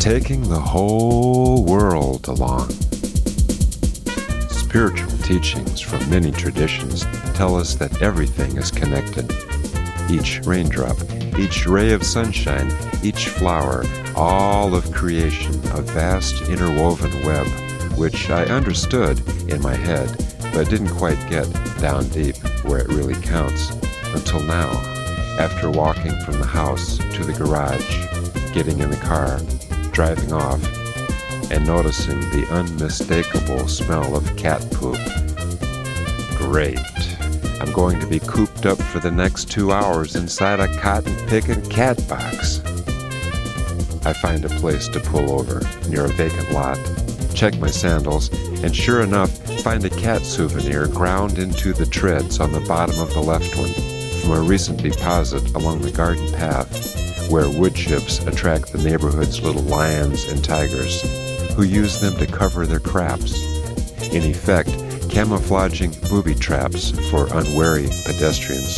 Taking the whole world along. Spiritual teachings from many traditions tell us that everything is connected. Each raindrop, each ray of sunshine, each flower, all of creation, a vast interwoven web, which I understood in my head, but didn't quite get down deep where it really counts until now, after walking from the house to the garage, getting in the car, driving off, and noticing the unmistakable smell of cat poop. Great. I'm going to be cooped up for the next 2 hours inside a cotton-picking cat box. I find a place to pull over near a vacant lot, check my sandals, and sure enough, find a cat souvenir ground into the treads on the bottom of the left one from a recent deposit along the garden path where wood chips attract the neighborhood's little lions and tigers who use them to cover their craps, in effect camouflaging booby traps for unwary pedestrians.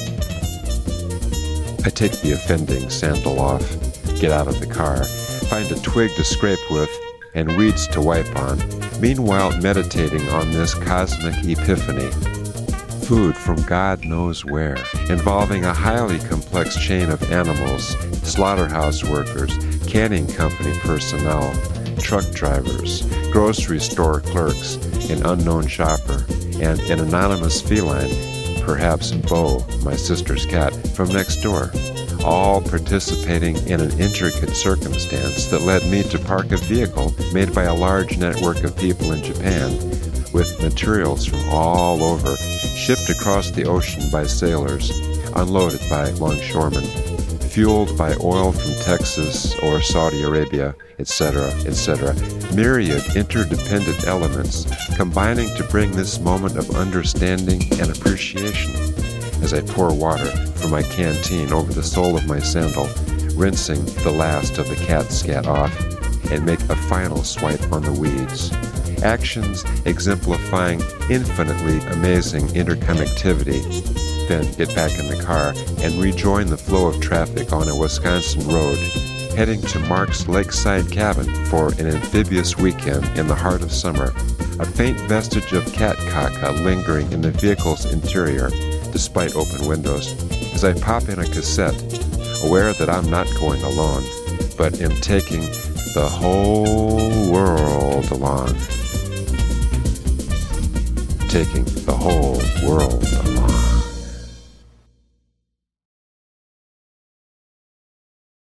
I take the offending sandal off, get out of the car, find a twig to scrape with, and weeds to wipe on, meanwhile meditating on this cosmic epiphany. Food from God knows where, involving a highly complex chain of animals, slaughterhouse workers, canning company personnel, truck drivers, grocery store clerks, an unknown shopper, and an anonymous feline, perhaps Bo, my sister's cat, from next door, all participating in an intricate circumstance that led me to park a vehicle made by a large network of people in Japan with materials from all over, shipped across the ocean by sailors, unloaded by longshoremen, fueled by oil from Texas or Saudi Arabia, etc., etc., myriad interdependent elements combining to bring this moment of understanding and appreciation. As I pour water from my canteen over the sole of my sandal, rinsing the last of the cat scat off, and make a final swipe on the weeds. Actions exemplifying infinitely amazing interconnectivity. Then get back in the car and rejoin the flow of traffic on a Wisconsin road, heading to Mark's lakeside cabin for an amphibious weekend in the heart of summer, a faint vestige of cat caca lingering in the vehicle's interior, despite open windows, as I pop in a cassette, aware that I'm not going alone, but am taking the whole world along. Taking the whole world along.